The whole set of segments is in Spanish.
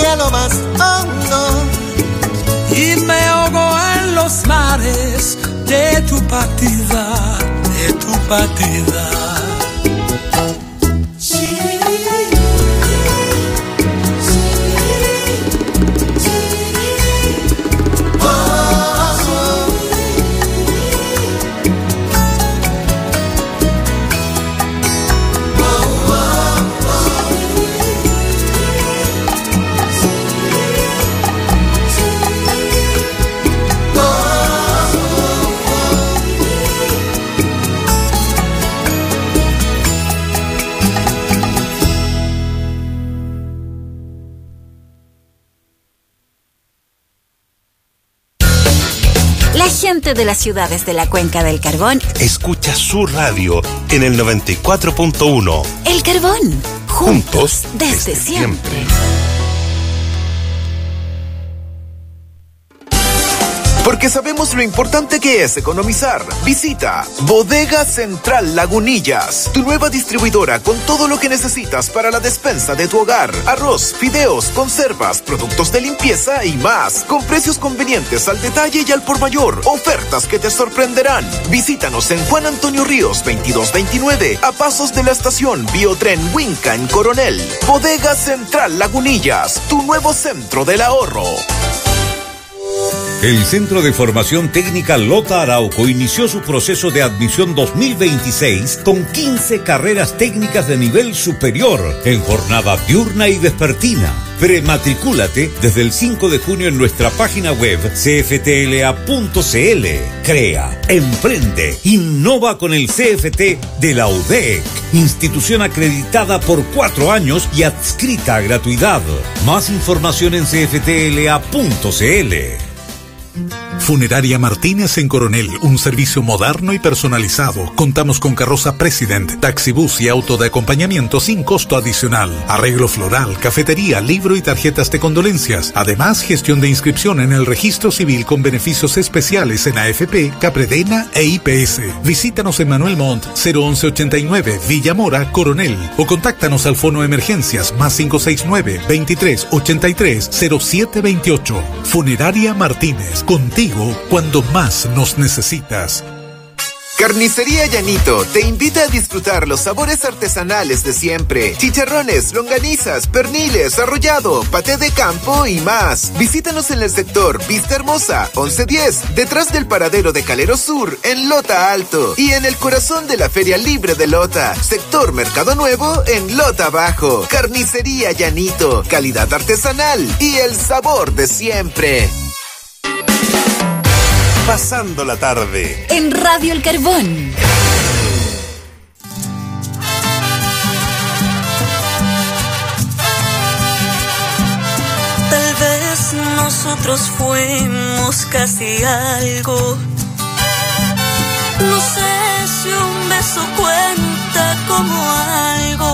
cielo más hondo. Y me ahogo en los mares de tu partida, de tu partida. Gente de las ciudades de la Cuenca del Carbón escucha su radio en el 94.1. El Carbón, juntos desde siempre. Porque sabemos lo importante que es economizar. Visita Bodega Central Lagunillas, tu nueva distribuidora con todo lo que necesitas para la despensa de tu hogar. Arroz, fideos, conservas, productos de limpieza y más. Con precios convenientes al detalle y al por mayor. Ofertas que te sorprenderán. Visítanos en Juan Antonio Ríos 2229, a pasos de la estación Biotren Huinca en Coronel. Bodega Central Lagunillas, tu nuevo centro del ahorro. El Centro de Formación Técnica Lota Arauco inició su proceso de admisión 2026 con 15 carreras técnicas de nivel superior en jornada diurna y vespertina. Prematricúlate desde el 5 de junio en nuestra página web cftla.cl. Crea, emprende, innova con el CFT de la UDEC, institución acreditada por 4 años y adscrita a gratuidad. Más información en cftla.cl. Funeraria Martínez en Coronel, un servicio moderno y personalizado. Contamos con carroza President, taxibús y auto de acompañamiento sin costo adicional. Arreglo floral, cafetería, libro y tarjetas de condolencias. Además, gestión de inscripción en el registro civil con beneficios especiales en AFP, Capredena e IPS. Visítanos en Manuel Montt, 01189, Villa Mora, Coronel. O contáctanos al fono emergencias más 569-2383-0728. Funeraria Martínez, contigo cuando más nos necesitas. Carnicería Llanito te invita a disfrutar los sabores artesanales de siempre. Chicharrones, longanizas, perniles, arrollado, paté de campo y más. Visítanos en el sector Vista Hermosa, 1110, detrás del paradero de Calero Sur, en Lota Alto. Y en el corazón de la Feria Libre de Lota, sector Mercado Nuevo, en Lota Bajo. Carnicería Llanito, calidad artesanal y el sabor de siempre. Pasando la tarde en Radio El Carbón. Tal vez nosotros fuimos casi algo. No sé si un beso cuenta como algo.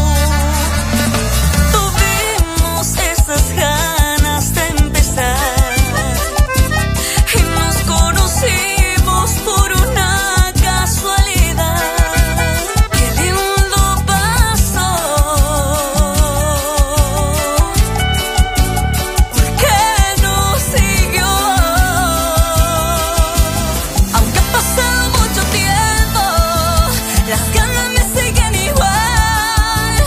Tuvimos esas ganas de empezar. Conocimos por una casualidad. Qué lindo pasó. ¿Por qué no siguió? Aunque ha pasado mucho tiempo, las ganas me siguen igual.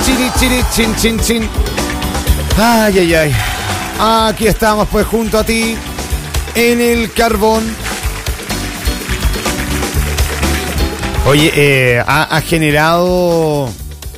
chiri, chiri, chin, chin, chin. Ay, ay, ay. Aquí estamos pues junto a ti en el carbón. Oye, ha generado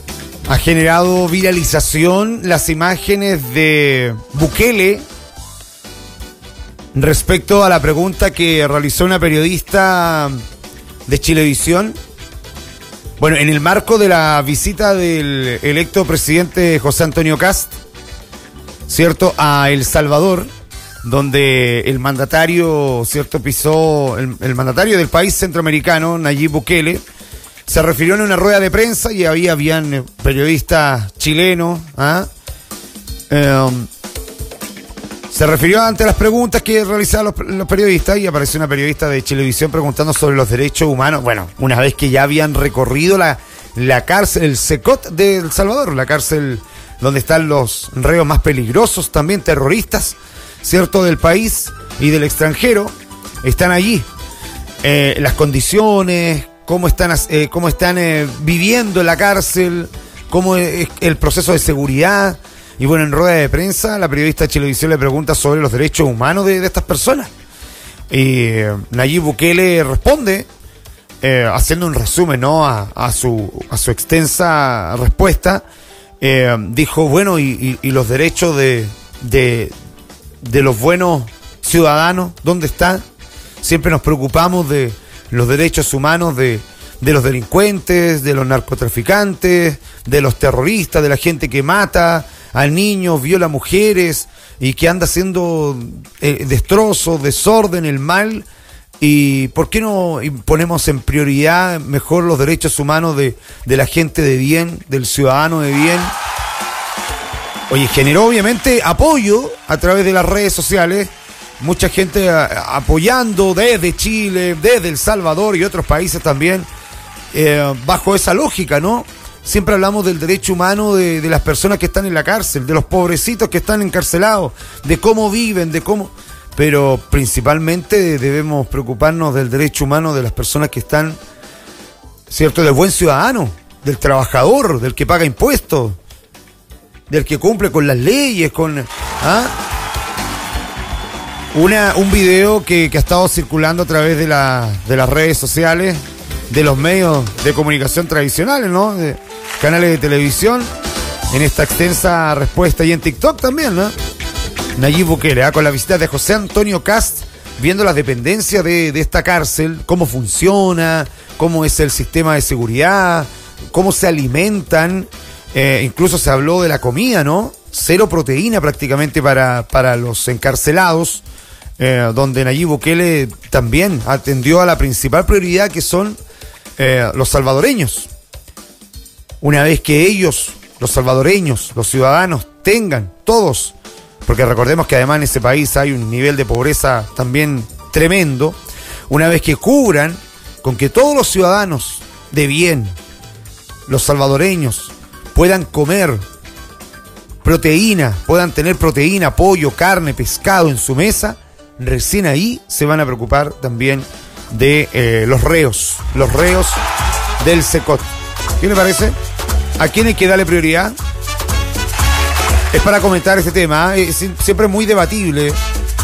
viralización las imágenes de Bukele respecto a la pregunta que realizó una periodista de Chilevisión. Bueno, en el marco de la visita del electo presidente José Antonio Kast, ¿cierto?, a El Salvador, donde el mandatario, ¿cierto?, pisó, el mandatario del país centroamericano, Nayib Bukele, se refirió en una rueda de prensa y habían periodistas chilenos, se refirió ante las preguntas que realizaban los periodistas y apareció una periodista de Chilevisión preguntando sobre los derechos humanos. Bueno, una vez que ya habían recorrido la cárcel, el Secot de El Salvador, la cárcel donde están los reos más peligrosos, también terroristas, ¿cierto?, del país y del extranjero, están allí. Las condiciones, cómo están viviendo en la cárcel, cómo es el proceso de seguridad. Y bueno, en rueda de prensa, la periodista de Chilevisión le pregunta sobre los derechos humanos de estas personas. Y Nayib Bukele responde, haciendo un resumen, ¿no?, a su extensa respuesta. Dijo, bueno, y los derechos de los buenos ciudadanos, ¿dónde están? Siempre nos preocupamos de los derechos humanos de los delincuentes, de los narcotraficantes, de los terroristas, de la gente que mata a niños, viola mujeres y que anda haciendo destrozos, desorden, el mal. ¿Y por qué no ponemos en prioridad mejor los derechos humanos de la gente de bien, del ciudadano de bien? Oye, generó obviamente apoyo a través de las redes sociales, mucha gente apoyando desde Chile, desde El Salvador y otros países también, bajo esa lógica, ¿no? Siempre hablamos del derecho humano de las personas que están en la cárcel, de los pobrecitos que están encarcelados, de cómo viven, de cómo... Pero principalmente debemos preocuparnos del derecho humano de las personas que están, ¿cierto?, del buen ciudadano, del trabajador, del que paga impuestos, del que cumple con las leyes, con... Un video que ha estado circulando a través de las redes sociales, de los medios de comunicación tradicionales, ¿no?, de canales de televisión, en esta extensa respuesta, y en TikTok también, ¿no? Nayib Bukele, con la visita de José Antonio Kast, viendo las dependencias de esta cárcel, cómo funciona, cómo es el sistema de seguridad, cómo se alimentan, incluso se habló de la comida, ¿no? Cero proteína prácticamente para los encarcelados, donde Nayib Bukele también atendió a la principal prioridad, que son los salvadoreños. Una vez que ellos, los salvadoreños, los ciudadanos, tengan todos, porque recordemos que además en ese país hay un nivel de pobreza también tremendo, una vez que cubran con que todos los ciudadanos de bien, los salvadoreños, puedan comer proteína, puedan tener proteína, pollo, carne, pescado en su mesa, recién ahí se van a preocupar también de los reos del Secot. ¿Qué le parece? ¿A quién hay que darle prioridad? Es para comentar este tema, siempre muy debatible.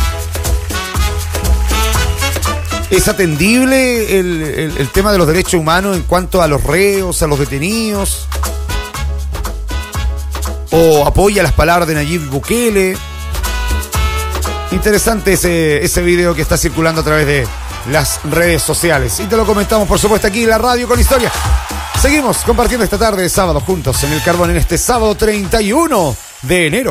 ¿Es atendible el tema de los derechos humanos en cuanto a los reos, a los detenidos? ¿O apoya las palabras de Nayib Bukele? Interesante ese video que está circulando a través de las redes sociales. Y te lo comentamos, por supuesto, aquí en la radio con historia. Seguimos compartiendo esta tarde de sábado juntos en el Carbón, en este sábado 31 de enero.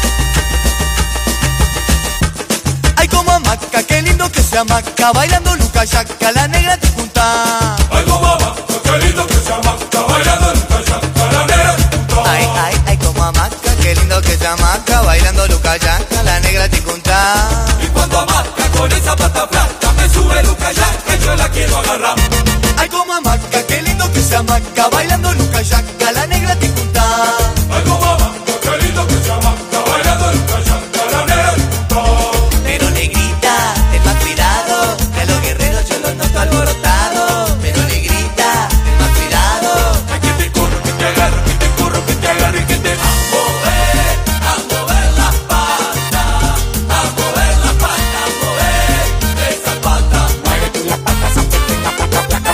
Maca bailando Luca Luca Yaca, la negra te junta. Algo mamá, qué lindo que se amaca, bailando Luca Yaca, la negra te junta. Ay, ay, ay, como amaca, qué lindo que se amaca, bailando Luca Yaca, la negra te junta. Y cuando amaca con esa pata flaca, me sube Luca Yaca, yo la quiero agarrar. Ay, como amaca, qué lindo que se amaca, bailando Luca Yaca, la negra te junta. Algo mamá, qué lindo que se amaca, bailando Luca Yaca, la negra te junta. Pero negrita, ten más cuidado, que a los guerreros yo los noto alborotados. Pero negrita, ten más cuidado. Ay, que te corro, que te agarro, que te corro, que te agarro y que te a mover las patas, a mover las patas, a mover esas patas. Muévete las patas, a mover las patas, a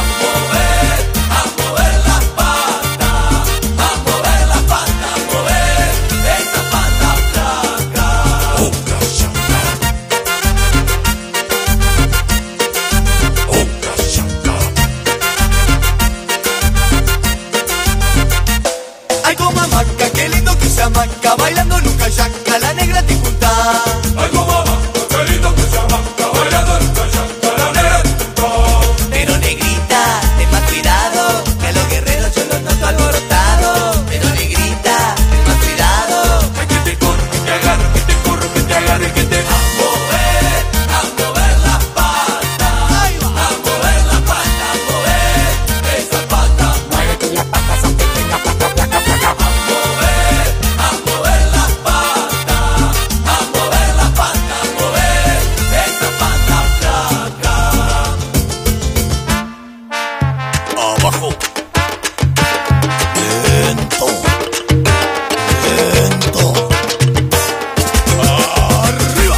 mover las patas, a mover las patas, a mover esas patas flacas. Luca Yaca, Luca Yaca. Ay, como amaca, qué lindo que se amaca, bailando Luca Yaca, la negra te junta. Algo mamá, qué lindo que se amaca, bailando Luca Yaca, la negra te junta. Pero negrita, ten más cuidado, que a los guerreros yo los noto alborotados. Pero negrita, ten más cuidado. Ay, que te corro, que te agarro, que te corro, que te agarro y que te a mover las patas, Ahí va. a mover las patas, a mover esas patas. Muévete las patas, aunque tenga patas flacas, flacas. A mover las patas, a mover las patas, a mover esas patas flacas. Abajo. Lento. Lento. Arriba.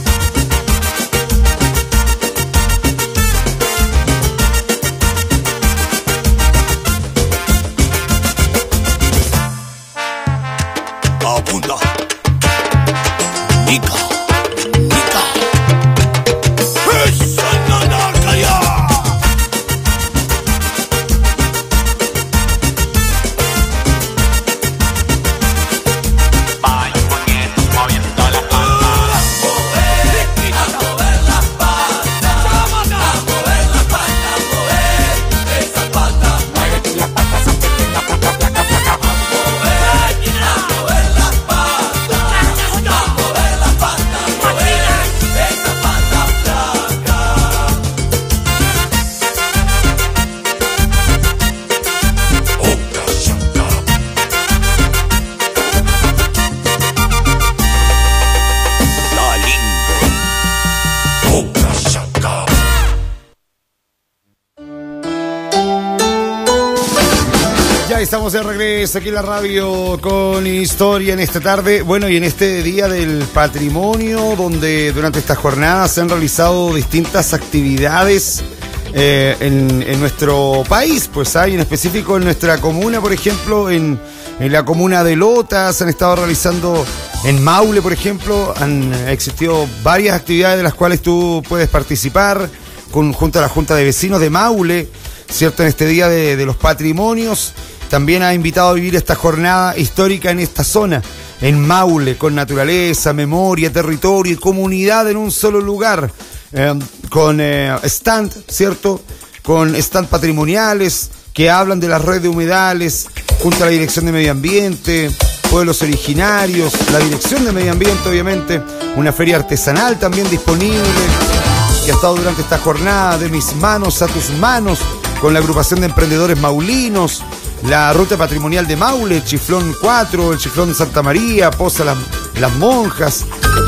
Apunta. Nica. Nica. ¡Esa nanaca ya! Ya estamos de regreso aquí en la radio con Historia en esta tarde. Bueno, y en este día del patrimonio, donde durante esta jornada se han realizado distintas actividades en nuestro país, pues hay en específico en nuestra comuna, por ejemplo, en la comuna de Lota, se han estado realizando en Maule, por ejemplo, han existido varias actividades de las cuales tú puedes participar junto a la Junta de Vecinos de Maule, ¿cierto? En este día de los patrimonios. También ha invitado a vivir esta jornada histórica en esta zona, en Maule, con naturaleza, memoria, territorio y comunidad en un solo lugar, con stand, ¿cierto? Con stand patrimoniales que hablan de la red de humedales, junto a la Dirección de Medio Ambiente, pueblos originarios, la Dirección de Medio Ambiente, obviamente, una feria artesanal también disponible, que ha estado durante esta jornada, de mis manos a tus manos, con la agrupación de emprendedores maulinos, la ruta patrimonial de Maule, el Chiflón 4, el Chiflón de Santa María, Poza las Monjas.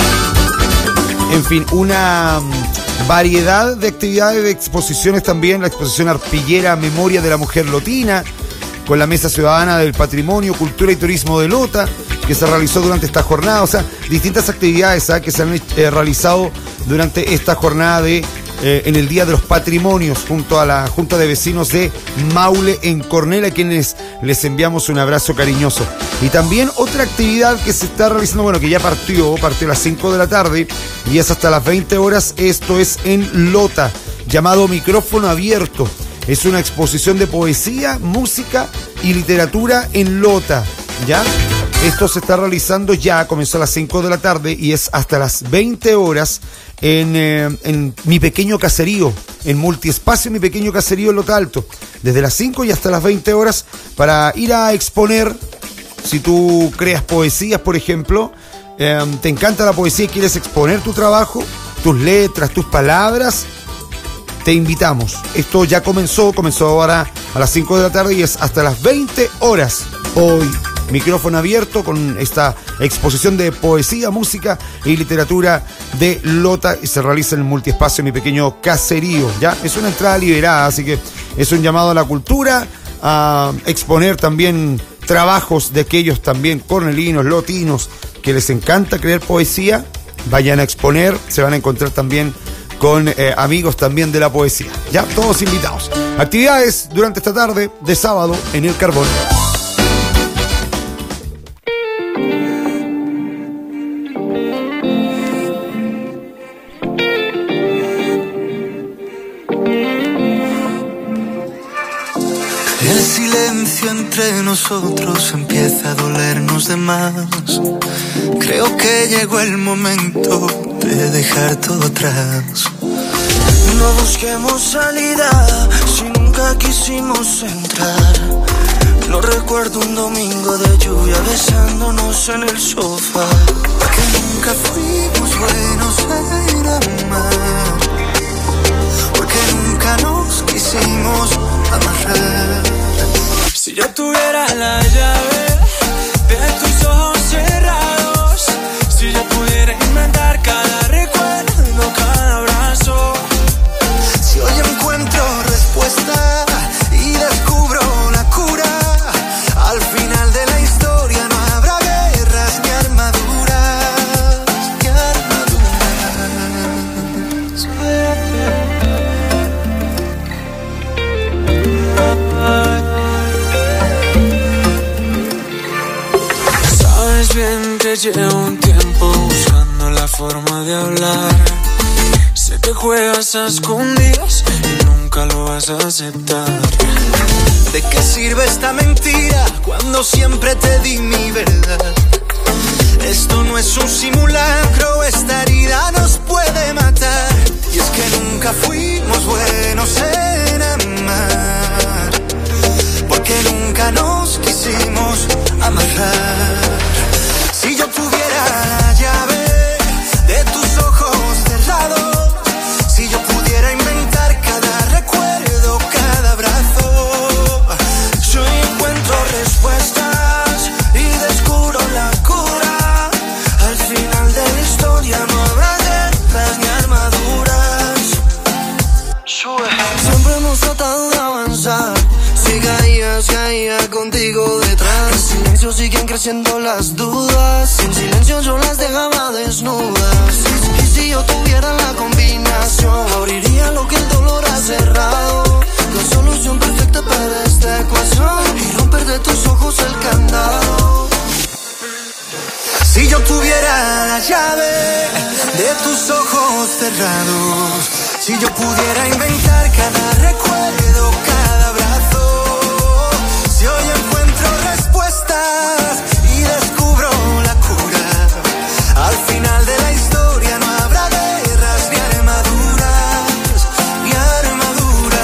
En fin, una variedad de actividades, de exposiciones también, la exposición arpillera Memoria de la Mujer Lotina, con la Mesa Ciudadana del Patrimonio, Cultura y Turismo de Lota, que se realizó durante esta jornada. O sea, distintas actividades que se han realizado durante esta jornada en el Día de los Patrimonios, junto a la Junta de Vecinos de Maule en Cornell, a quienes les enviamos un abrazo cariñoso. Y también otra actividad que se está realizando, bueno, que ya partió a las 5 de la tarde y es hasta las 20 horas, esto es en Lota, llamado Micrófono Abierto. Es una exposición de poesía, música y literatura en Lota. ¿ya? Esto se está realizando ya, comenzó a las 5 de la tarde y es hasta las 20 horas en Mi Pequeño Caserío, en Multiespacio Mi Pequeño Caserío en Lota Alto. Desde las 5 y hasta las 20 horas para ir a exponer, si tú creas poesías, por ejemplo, te encanta la poesía y quieres exponer tu trabajo, tus letras, tus palabras, te invitamos. Esto ya comenzó ahora a las 5 de la tarde y es hasta las 20 horas. Hoy, micrófono abierto con esta exposición de poesía, música y literatura de Lota y se realiza en el Multiespacio Mi Pequeño Caserío. Ya es una entrada liberada, así que es un llamado a la cultura, a exponer también trabajos de aquellos también cornelinos, lotinos, que les encanta crear poesía. Vayan a exponer, se van a encontrar también con amigos también de la poesía. Ya, todos invitados. Actividades durante esta tarde de sábado en El Carbón. El silencio entre nosotros empieza a dolernos de más. Creo que llegó el momento de dejar todo atrás. No busquemos salida si nunca quisimos entrar. No recuerdo un domingo de lluvia besándonos en el sofá. Porque nunca fuimos buenos en amar. Porque nunca nos quisimos amarrar. Si yo tuviera la llave de tus ojos cerrados, si yo pudiera inventar cada recuerdo, cada abrazo. Si hoy encuentro respuesta y descubro la cura, al final de la historia no habrá guerras ni armaduras, ni Sabes bien que llevo un tiempo buscando la forma de hablar. Sé que juegas a escondidas y nunca lo vas a aceptar. ¿De qué sirve esta mentira cuando siempre te di mi verdad? Esto no es un simulacro, esta herida nos puede matar. Y es que nunca fuimos buenos en amar, porque nunca nos quisimos amarrar. Si yo tuviera la llave de tus ojos cerrados, si yo pudiera inventar cada recuerdo, cada abrazo, yo encuentro respuestas y descubro la cura. Al final de la historia no habrá guerras ni armaduras. Siempre hemos tratado de avanzar. Si caía contigo detrás. En silencio siguen creciendo las dudas. En silencio yo las dejaba desnudas. Y si yo tuviera la combinación, abriría lo que el dolor ha cerrado. La solución perfecta para esta ecuación y romper de tus ojos el candado. Si yo tuviera la llave de tus ojos cerrados, si yo pudiera inventar cada recuerdo, cada abrazo, si hoy encuentro respuestas y descubro la cura, al final de la historia no habrá guerras ni armaduras, ni armaduras.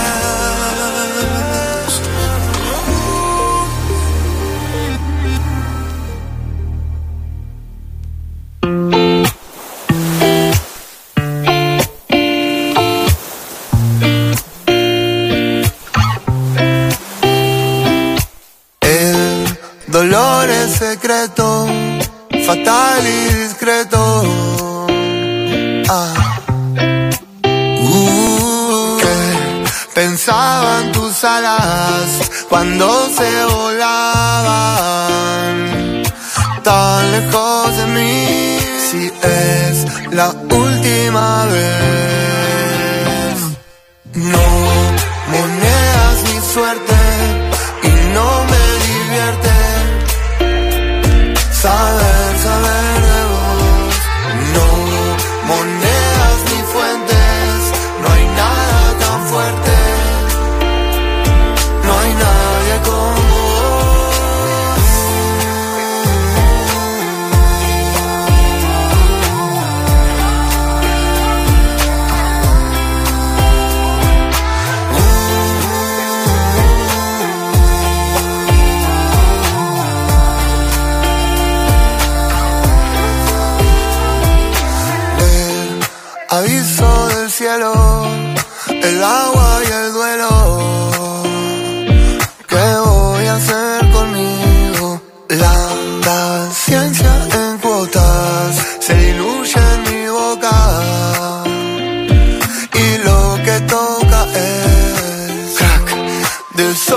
Dolor es secreto, fatal y discreto. Que pensaban tus alas cuando se volaban tan lejos de mí. Si es la última vez, no monedas ni suerte y no me divierte saber de vos. No monedas ni fuentes, no hay nada tan fuerte, no hay nadie como vos.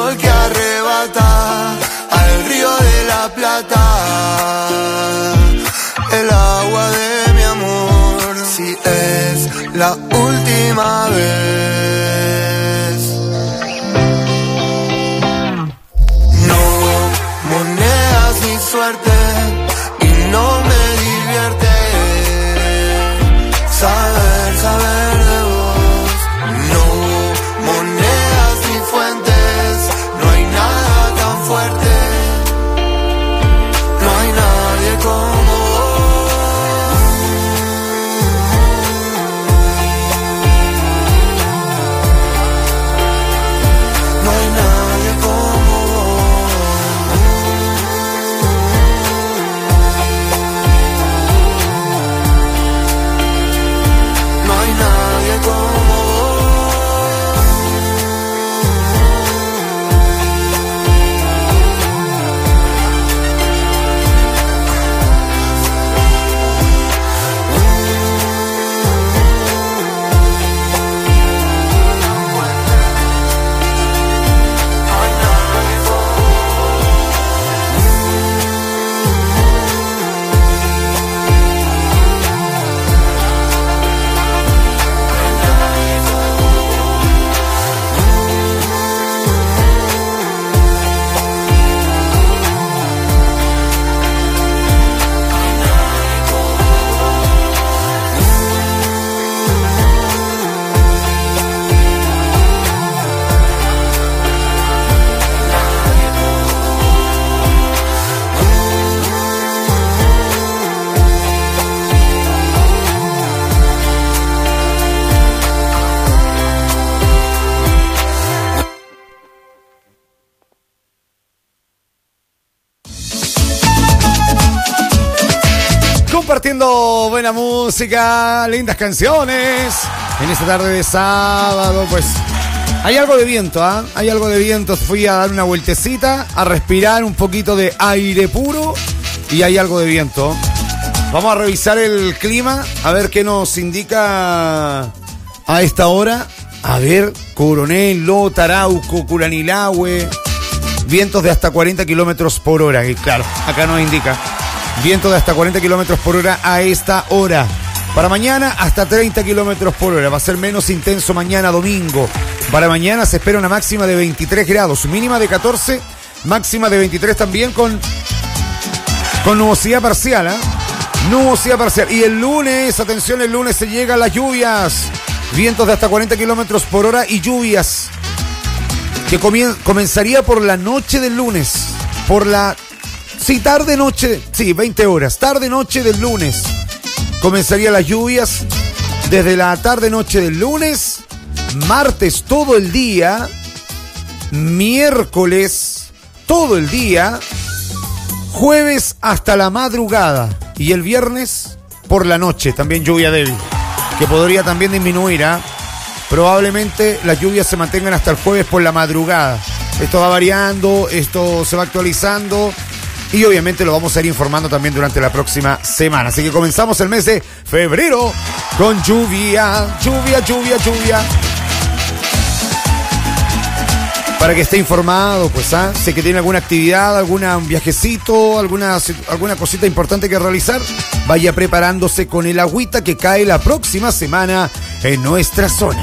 sol que arrebata al río de la Plata, el agua de mi amor, si es la última vez. No monedas ni suerte y no me divierte saber de vos. No monedas ni fuentes, no hay nada tan fuerte, no hay nadie como compartiendo buena música, lindas canciones. En esta tarde de sábado, pues hay algo de viento, ¿ah? Hay algo de viento. Fui a dar una vueltecita, a respirar un poquito de aire puro y hay algo de viento. Vamos a revisar el clima, a ver qué nos indica a esta hora. A ver, Coronel, Lota, Arauco, Curanilahue. Vientos de hasta 40 kilómetros por hora. Y claro, acá nos indica. Viento de hasta 40 kilómetros por hora a esta hora. Para mañana hasta 30 kilómetros por hora. Va a ser menos intenso mañana domingo. Para mañana se espera una máxima de 23 grados. Mínima de 14, máxima de 23 también con nubosidad parcial. Nubosidad parcial. Y el lunes, atención, el lunes se llega a las lluvias. Vientos de hasta 40 kilómetros por hora y lluvias. Que comenzaría por la noche del lunes. Tarde, noche, 20 horas. Tarde, noche del lunes. Comenzarían las lluvias desde la tarde, noche del lunes. Martes todo el día. Miércoles todo el día. Jueves hasta la madrugada. Y el viernes por la noche. También lluvia débil. Que podría también disminuir, Probablemente las lluvias se mantengan hasta el jueves por la madrugada. Esto va variando, esto se va actualizando. Y obviamente lo vamos a ir informando también durante la próxima semana. Así que comenzamos el mes de febrero con lluvia. Para que esté informado, pues, sé que tiene alguna actividad, un viajecito, alguna cosita importante que realizar. Vaya preparándose con el agüita que cae la próxima semana en nuestra zona.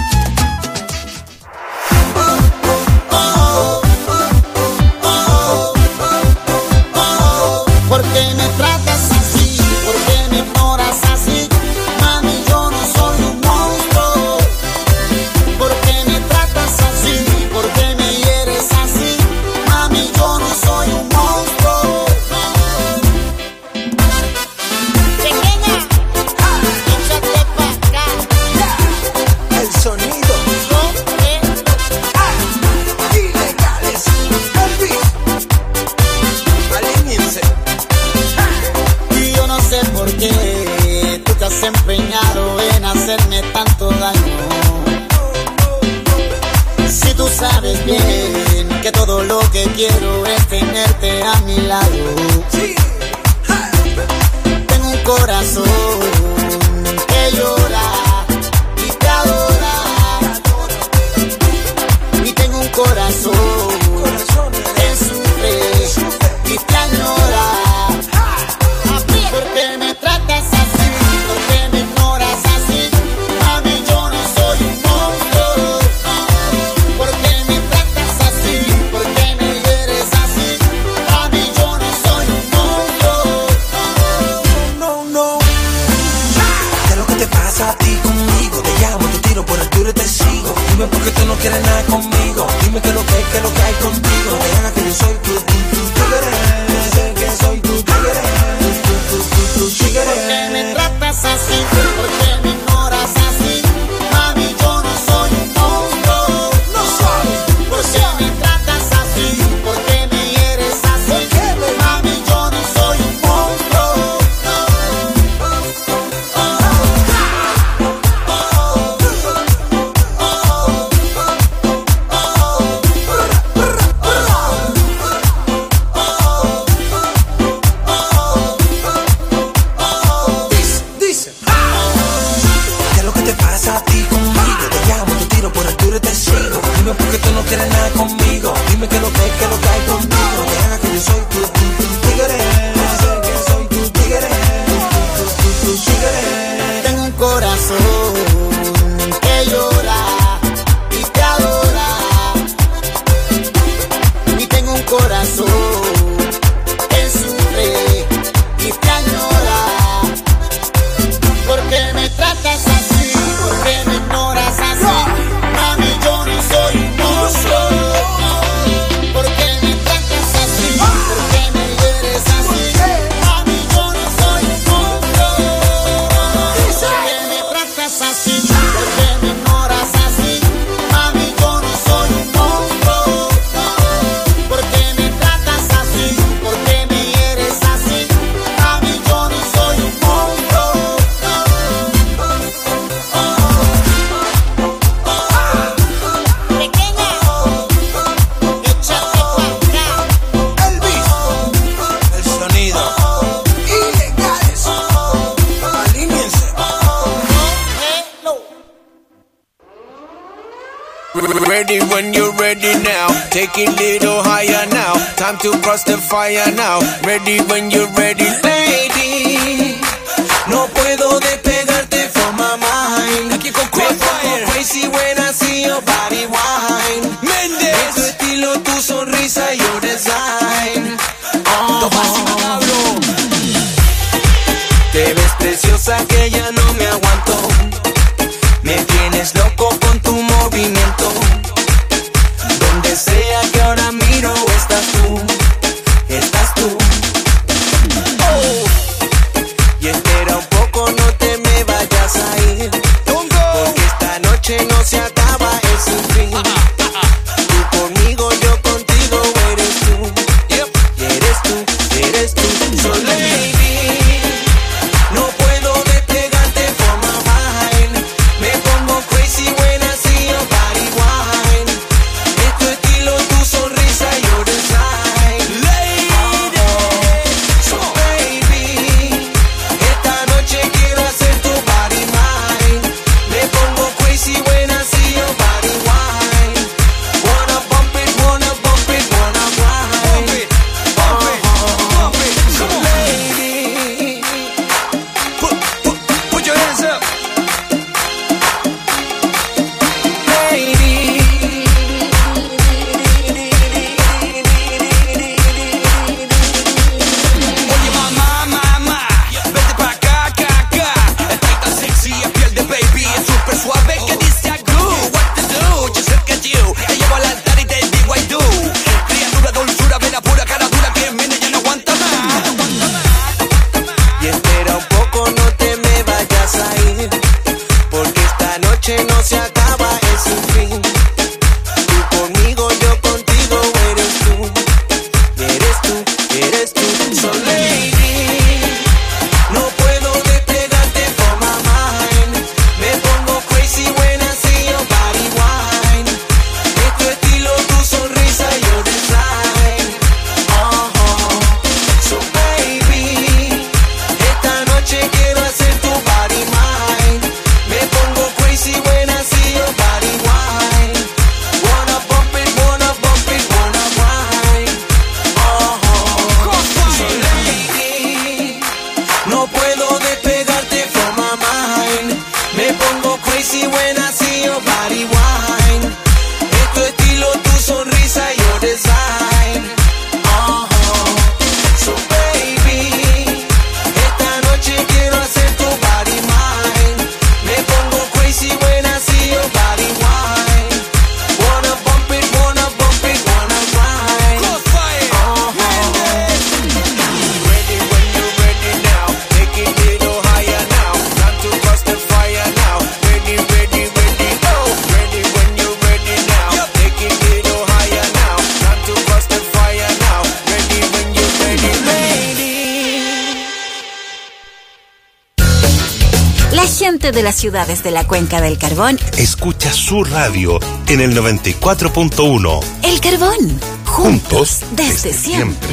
¿Por qué me tratas así? ¿Por qué me ignoras así? Mami, yo no soy un monstruo. ¿Por qué me tratas así? ¿Por qué me hieres así? Mami, yo no soy un monstruo. Pequeña, échate pa' acá. el sonido. Ilegales, Elvis. Alíñense. ¿Por qué tú te has empeñado en hacerme tanto daño? Si tú sabes bien que todo lo que quiero es tenerte a mi lado. Tengo un corazón que llora y te adora. Y tengo un corazón quieres nada conmigo. Dime que lo que hay contigo. Deja que yo soy tu tigre. Sé que soy tu tigre. Tu tigre. ¿Por qué me tratas así? ¿Por qué me ignoras así? Mami, yo no soy un monstruo. No soy. ¿Por qué me tratas así? ¿Por qué me hieres así? Mami, yo no soy un monstruo. Dice, ¿qué es lo que te pasa a ti conmigo? Te llamo, te tiro por el tiro y te sigo. Dime por qué tú no quieres nada conmigo. Dime qué es lo que hay contigo. Deja que yo soy tu tigre. Sé que soy tu tigre. Tu tigre. Tengo un corazón que llora y te adora. Y tengo un corazón que sufre y te añora. ¿Por qué me tratas así? ¿Por qué me ignoras así? Mami, yo no soy un monstruo. ¿Por qué me tratas así? ¿Por qué me hieres así? Mami, yo no soy un monstruo. ¿Por qué me tratas así? ¿Por qué me ignoras así? Mami, yo no soy un monstruo. ¿Por qué me tratas así? ¿Por qué me hieres así? Mami, yo no soy un monstruo. Pequeña, échate pa' acá. Elvis, el sonido. Ilegales. Alíñense. Ready when you're ready now. Take it little higher now. Time to cross the fire now. Ready when you're ready, lady. No puedo despegarte from my mind. Aquí con crazy when I see your body wine. Méndez, tu estilo, tu sonrisa, your design. Te ves preciosa que ya no me aguanto. Me tienes loco con tu movimiento. Donde sea que ahora miro, estás tú. Estás tú. Oh. Y espera un poco, no te me vayas a ir. Porque esta noche no se acaba, es sin fin. gente de las ciudades de la Cuenca del Carbón escucha su radio en el 94.1. El Carbón, juntos desde siempre.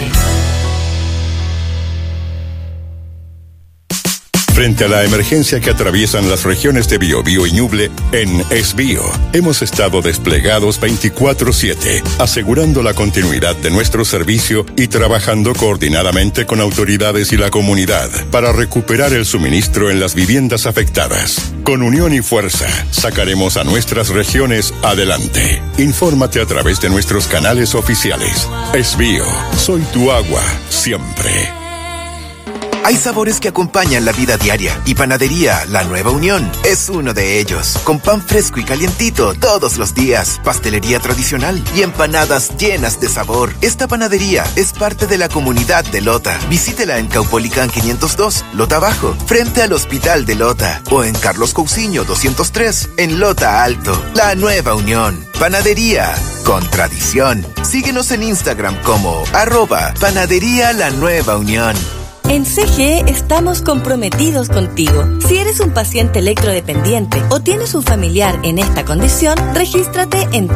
Frente a la emergencia que atraviesan las regiones de Biobío y Ñuble, en Esbío hemos estado desplegados 24/7, asegurando la continuidad de nuestro servicio y trabajando coordinadamente con autoridades y la comunidad para recuperar el suministro en las viviendas afectadas. Con unión y fuerza, sacaremos a nuestras regiones adelante. Infórmate a través de nuestros canales oficiales. Esbío, soy tu agua, siempre. Hay sabores que acompañan la vida diaria y Panadería La Nueva Unión es uno de ellos. Con pan fresco y calientito todos los días, pastelería tradicional y empanadas llenas de sabor. Esta panadería es parte de la comunidad de Lota. Visítela en Caupolicán 502, Lota Bajo, frente al Hospital de Lota, o en Carlos Cousiño 203, en Lota Alto. La Nueva Unión, panadería con tradición. Síguenos en Instagram como @Panadería La Nueva Unión. En CGE estamos comprometidos contigo. Si eres un paciente electrodependiente o tienes un familiar en esta condición, regístrate en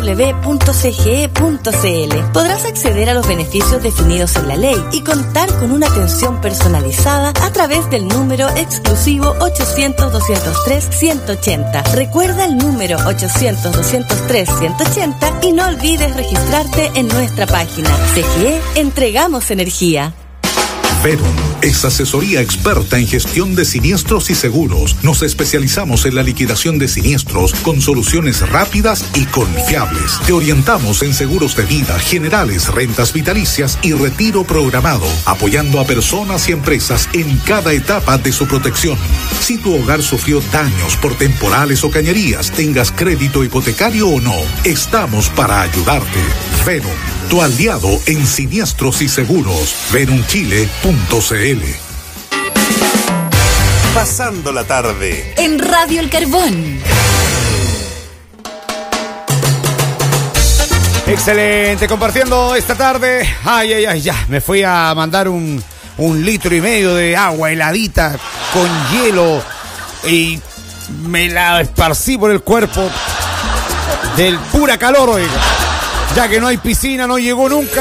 www.cge.cl. Podrás acceder a los beneficios definidos en la ley y contar con una atención personalizada a través del número exclusivo 800-203-180. Recuerda el número 800-203-180 y no olvides registrarte en nuestra página. CGE, entregamos energía. Verum es asesoría experta en gestión de siniestros y seguros. Nos especializamos en la liquidación de siniestros con soluciones rápidas y confiables. Te orientamos en seguros de vida, generales, rentas vitalicias y retiro programado, apoyando a personas y empresas en cada etapa de su protección. Si tu hogar sufrió daños por temporales o cañerías, tengas crédito hipotecario o no, estamos para ayudarte. Verum, tu aliado en siniestros y seguros. verumchile.cl. Pasando la tarde en Radio El Carbón. Excelente, compartiendo esta tarde. Ay, ya. Me fui a mandar un 1,5 litros de agua heladita con hielo y me la esparcí por el cuerpo del pura calor, oiga. Ya que no hay piscina, no llegó nunca.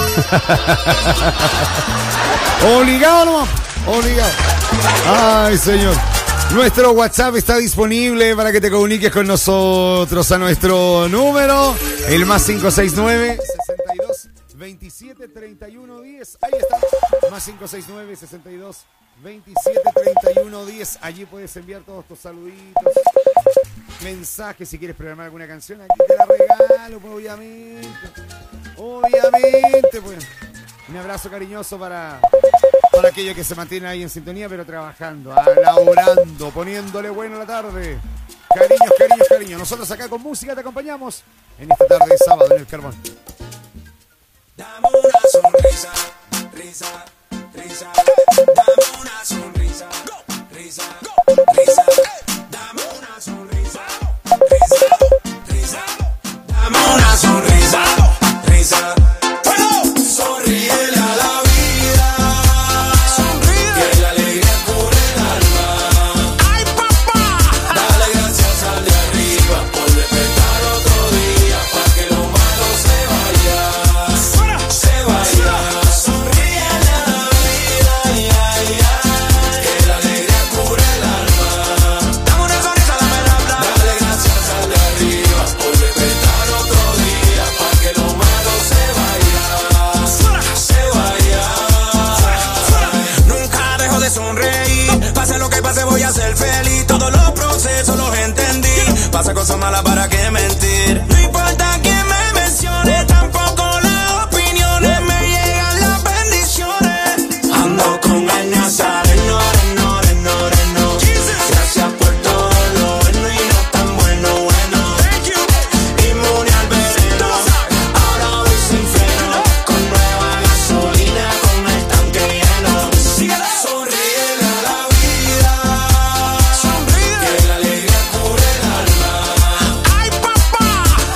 Obligado nomás, obligado. Ay, señor. Nuestro WhatsApp está disponible para que te comuniques con nosotros a nuestro número, el más 569 62 27 31 10. Ahí está, más 569 62 27 31 10. Allí puedes enviar todos tus saluditos, mensajes. Si quieres programar alguna canción, aquí te la regalo, pues, obviamente, pues. Un abrazo cariñoso para aquellos que se mantienen ahí en sintonía, pero trabajando, laborando, poniéndole bueno la tarde. Cariños. Nosotros acá con música te acompañamos en esta tarde de sábado en El Carbón. Dame una sonrisa, risa, risa. Dame una sonrisa, risa, risa. Dame una sonrisa, risa, risa. Dame una sonrisa, risa. Sonríele a la vida, sonríe, que la alegría cure el alma. ¡Ay, papá! Dale gracias al de arriba por despertar otro día, para que lo malo se vaya, se vaya. Sonríele a la vida, ay, ay, ay, que la alegría cure el alma. Dame una sonrisa, dame la plata. Dale gracias al de arriba por despertar otro día, para que lo malo se vaya. Nunca dejo de sonreír, pase lo que pase voy a ser feliz. Todos los procesos los entendí, pasa cosas malas para qué mentir. No importa quién me mencione, tampoco las opiniones, me llegan las bendiciones. Ando con el nazareno, reno. Gracias por todo lo bueno y no tan bueno. Inmune al veneno, ahora voy sin freno, con nueva gasolina, con el tanque lleno. Sonríele a la vida, sonríe, que la alegría cure el alma. Ay, papá,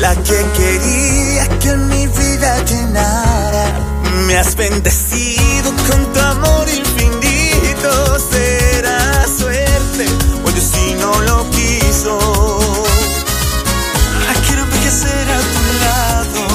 la que quería que mi vida llenara. Me has bendecido con tu amor infinito. Será suerte o el destino lo quiso. Quiero envejecer a tu lado,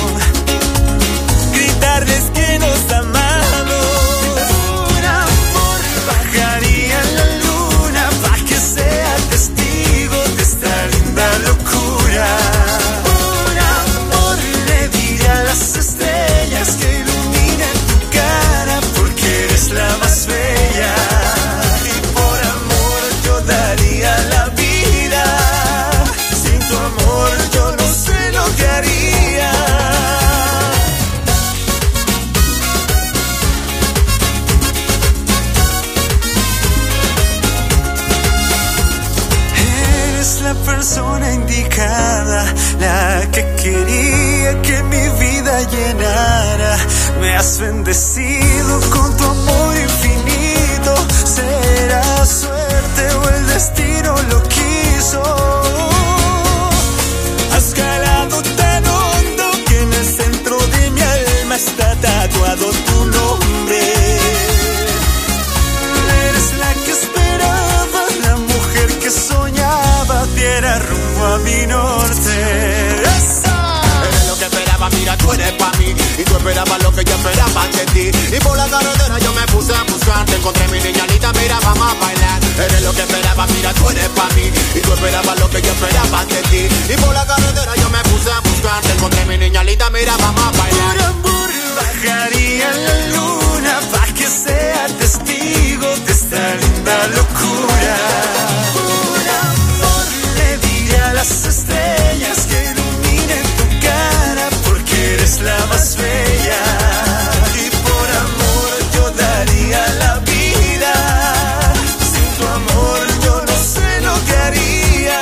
gritarles que nos amamos. Un amor bajaría la luna para que sea testigo de esta linda locura. Un amor le diría a las estrellas que iluminen tu cara porque eres la más bella. Y por amor yo daría la vida. Sin tu amor yo no sé lo que haría. Eres la persona indicada, la que quería que mi vida llenara. Me has bendecido con tu amor infinito. Será suerte o el destino lo quiso. Has calado tan hondo que en el centro de mi alma está tatuado tu nombre. Eres la que esperaba, la mujer que soñaba diera rumbo a mi norte. Eres lo que esperaba, mira, tú eres pa' mí. Y tú esperabas lo que yo esperaba de ti. Y por la carretera yo me puse a buscarte. Encontré mi niñanita, mira, vamos a bailar. Eres lo que esperaba, mira, tú eres pa' mí. Y tú esperabas lo que yo esperaba de ti. Y por la carretera yo me puse a buscarte. Encontré mi niñanita, mira, vamos a bailar. Por amor bajaría la luna para que sea testigo de esta linda locura. Por amor le diría a las estrellas que iluminen tu cara porque eres la más bella. Y por amor yo daría la vida. Sin tu amor yo no sé lo que haría.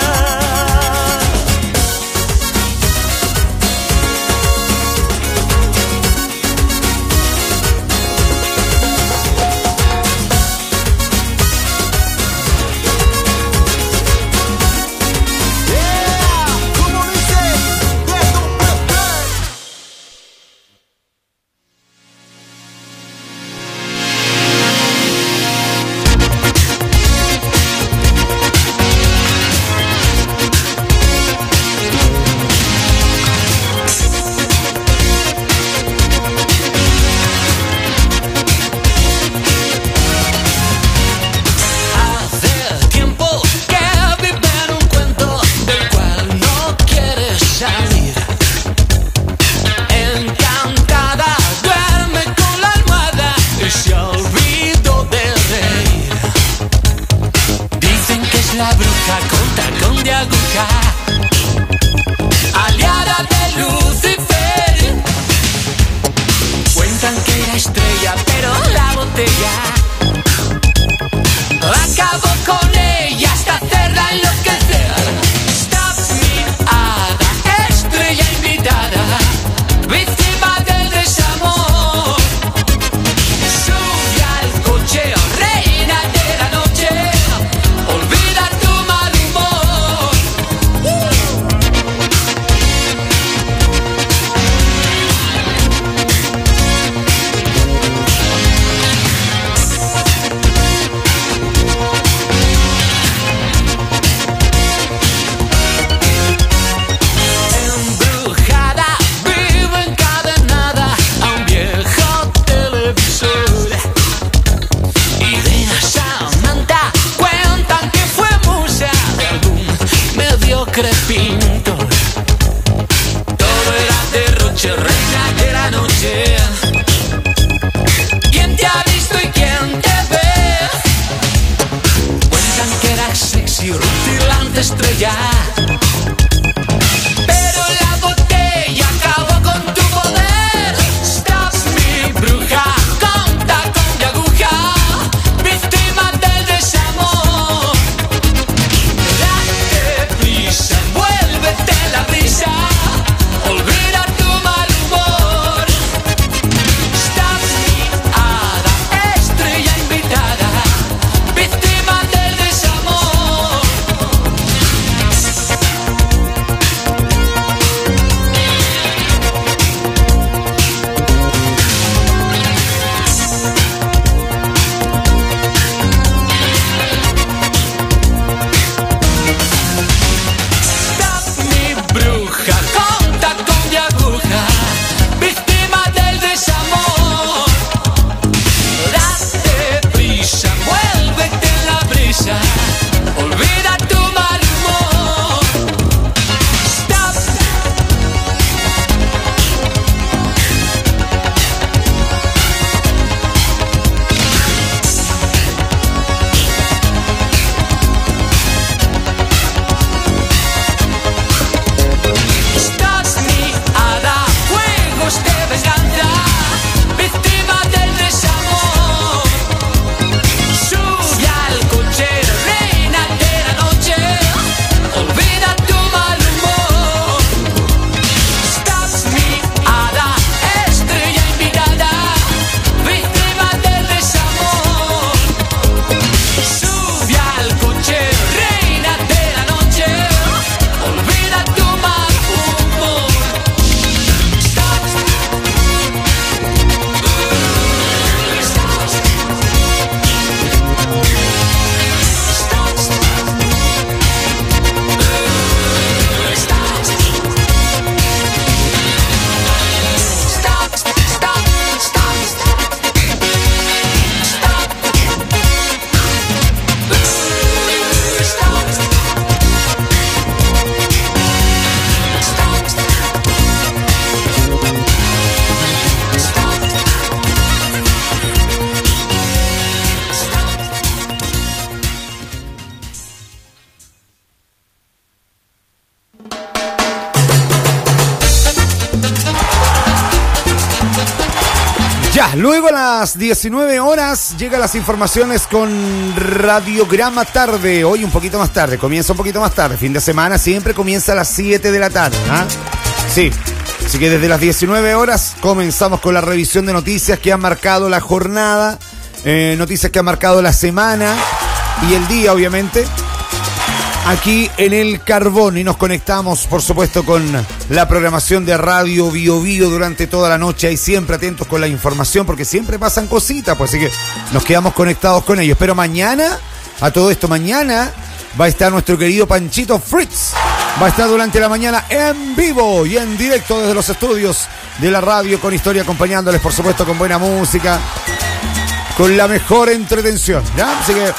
Luego a las 19 horas llegan las informaciones con Radiograma Tarde. Hoy un poquito más tarde, comienza un poquito más tarde. Fin de semana siempre comienza a las 7 de la tarde. ¿Ah? Sí, así que desde las 19 horas comenzamos con la revisión de noticias que han marcado la jornada, noticias que han marcado la semana y el día, obviamente, aquí en El Carbón. Y nos conectamos, por supuesto, con la programación de Radio Bio Bio durante toda la noche. Y siempre atentos con la información, porque siempre pasan cositas, pues así que nos quedamos conectados con ellos. Pero mañana, a todo esto, mañana va a estar nuestro querido Panchito Fritz. Va a estar durante la mañana en vivo y en directo desde los estudios de la radio con historia, acompañándoles, por supuesto, con buena música, con la mejor entretención, ¿ya? Así que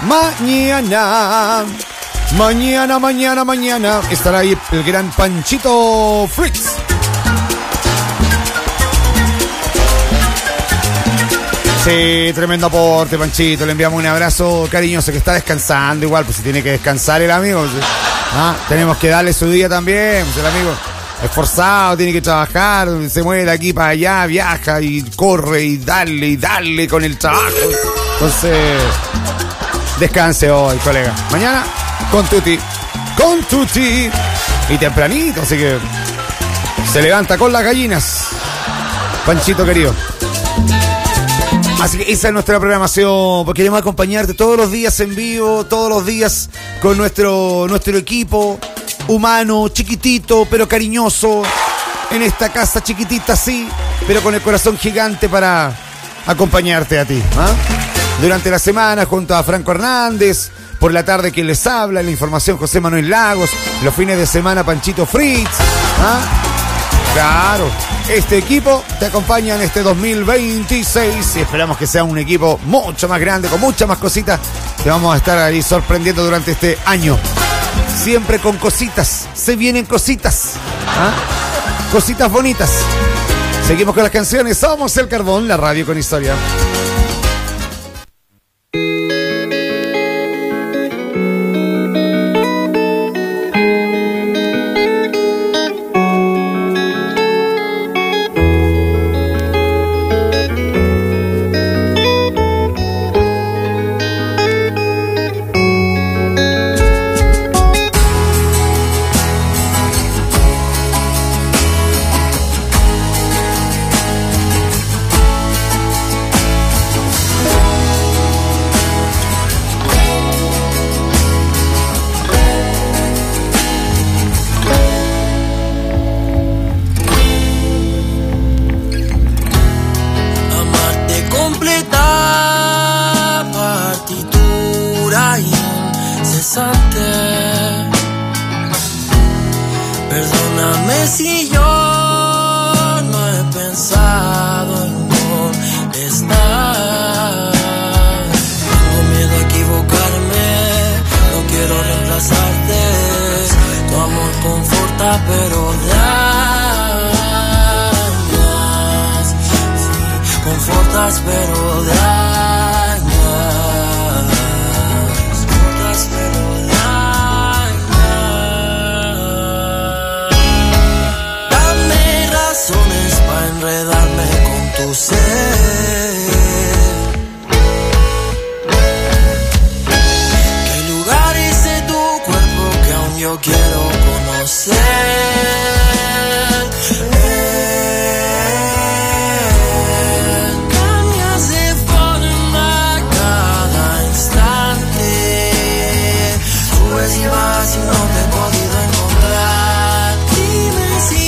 mañana estará ahí el gran Panchito Fritz. Sí, tremendo aporte, Panchito. Le enviamos un abrazo cariñoso, que está descansando igual, pues si tiene que descansar el amigo. ¿Ah? Tenemos que darle su día también, pues el amigo esforzado, tiene que trabajar, se mueve de aquí para allá, viaja y corre y dale con el trabajo. Entonces, descanse hoy, colega. Mañana, con tutti y tempranito, así que se levanta con las gallinas, Panchito querido. Así que esa es nuestra programación, porque queremos acompañarte todos los días en vivo, todos los días con nuestro equipo humano, chiquitito pero cariñoso, en esta casa chiquitita, sí, pero con el corazón gigante para acompañarte a ti, ¿ah? Durante la semana junto a Franco Hernández, por la tarde quien les habla, la información José Manuel Lagos, los fines de semana Panchito Fritz, ¿ah? Claro, este equipo te acompaña en este 2026 y esperamos que sea un equipo mucho más grande, con muchas más cositas. Te vamos a estar ahí sorprendiendo durante este año. Siempre con cositas, se vienen cositas, ¿ah? Cositas bonitas. Seguimos con las canciones, somos El Carbón, la radio con historia. Perdóname si yo no he pensado en contestar. Tengo miedo a equivocarme, no quiero reemplazarte. Tu amor conforta pero dañas. Sí, confortas pero dañas. Confortas pero para enredarme con tu ser. ¿Qué lugares de tu cuerpo que aún yo quiero conocer? Cambias de forma cada instante, subes y vas y no te he podido encontrar. Dime si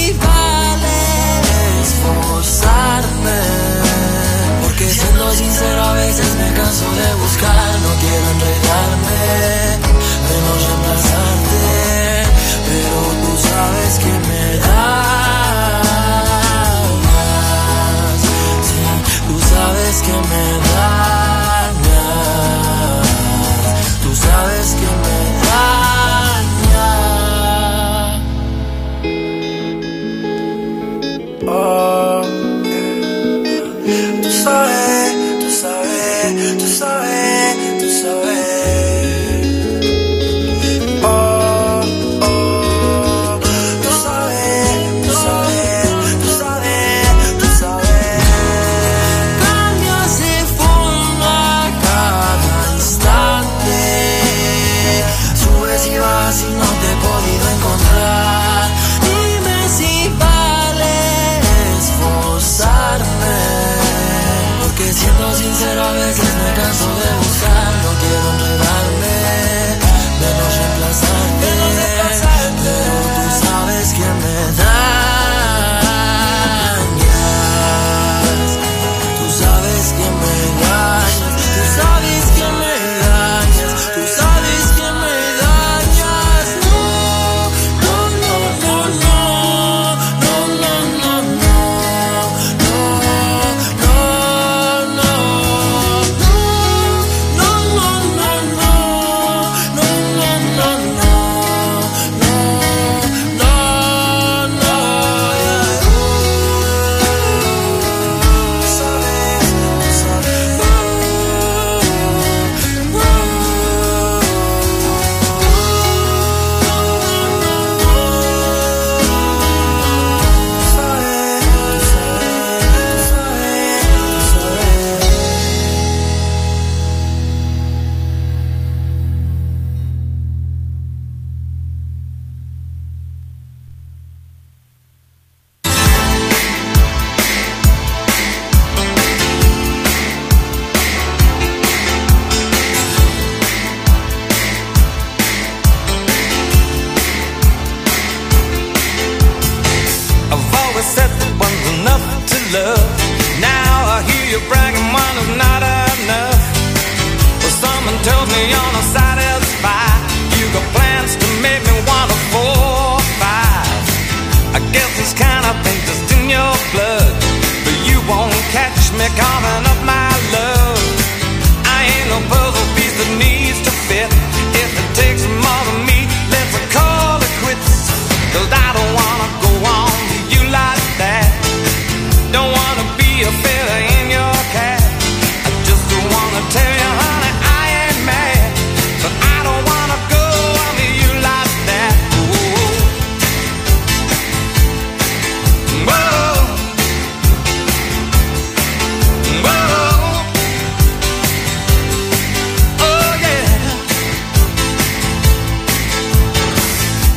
esforzarme, porque siendo sincero a veces me canso de buscar. No quiero enredarme, menos reemplazarte, pero tú sabes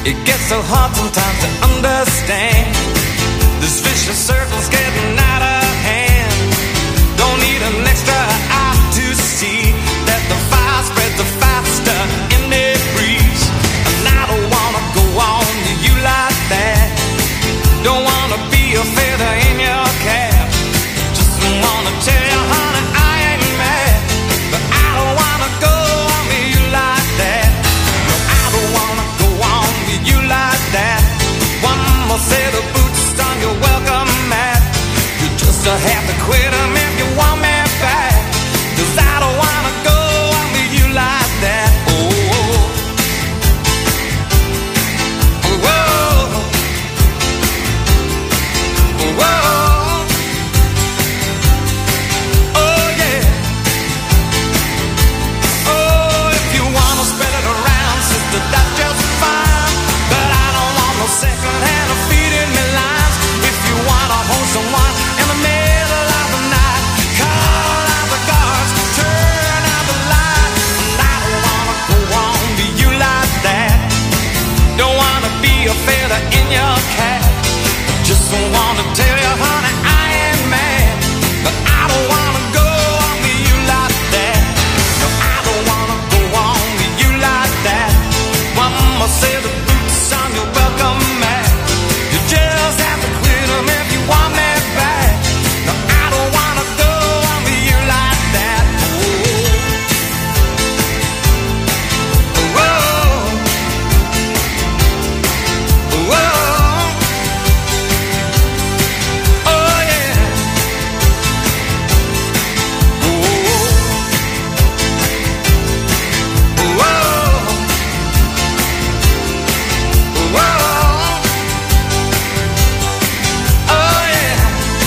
It gets so hard sometimes to understand. This vicious circle's getting out of hand. Don't need an extra eye to see that the fire spreads the faster in the breeze. And I don't wanna go on to you like that. Don't wanna be a feather in your cap. Just wanna tell you, honey, I ain't mad, but I don't wanna go on to you like that. No, I don't wanna go on to you like that. One more set of boots on your welcome mat. You just have to quit 'em if you want me back. 'Cause I don't wanna go on to you like that. Oh, oh, oh, oh, oh, yeah. Oh, if you wanna spread it around, sister, that's just fine. But I don't want no second hand of feeding me lines. If you wanna hold someone in the middle of the night, call out the guards, turn out the light. And I don't wanna go on to you like that. Don't wanna be a feather in your cap. Just wanna tell you, honey, I ain't mad, but I don't wanna go on to you like that. No, I don't wanna go on to you like that. One more set of boots on your welcome mat. You just have to quit 'em if you want me back. No, I don't wanna go on to you like that. Oh, oh, oh, oh, yeah. Oh, oh, oh, oh, yeah.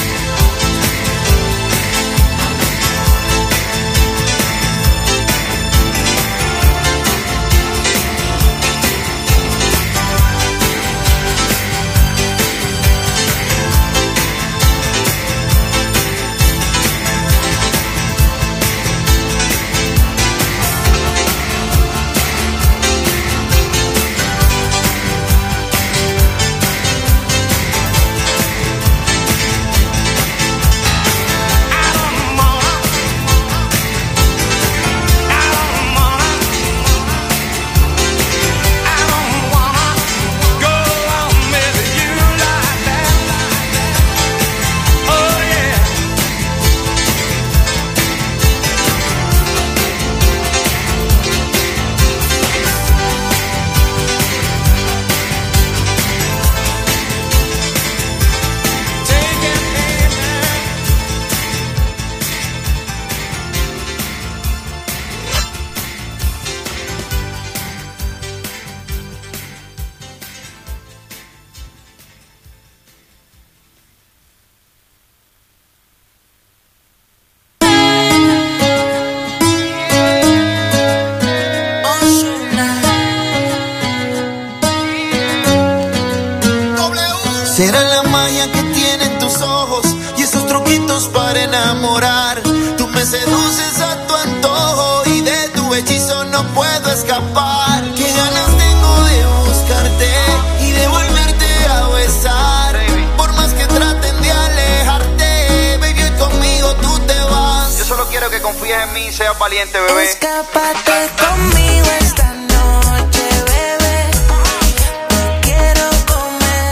Será la magia que tienen tus ojos y esos truquitos para enamorar. Tú me seduces a tu antojo y de tu hechizo no puedo escapar. Qué ganas tengo de buscarte y de volverte a besar. Por más que traten de alejarte, baby, hoy conmigo tú te vas. Yo solo quiero que confíes en mí y seas valiente, bebé. Escápate conmigo esta noche, bebé. Te quiero comer,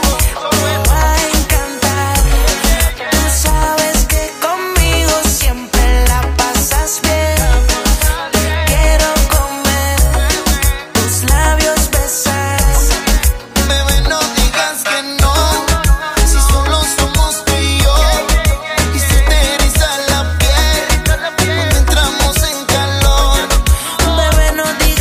me va a encantar. Tú sabes que conmigo siempre la pasas bien. Te quiero comer, tus labios besar. Bebé, no digas que no, si solo somos tú y yo. Y se te eriza la piel cuando entramos en calor. Bebé, no digas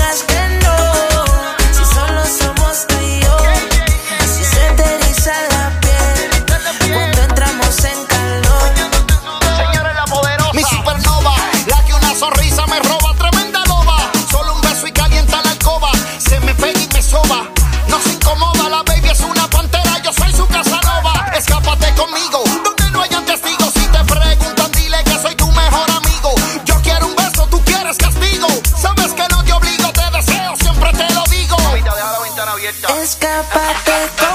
Escápate con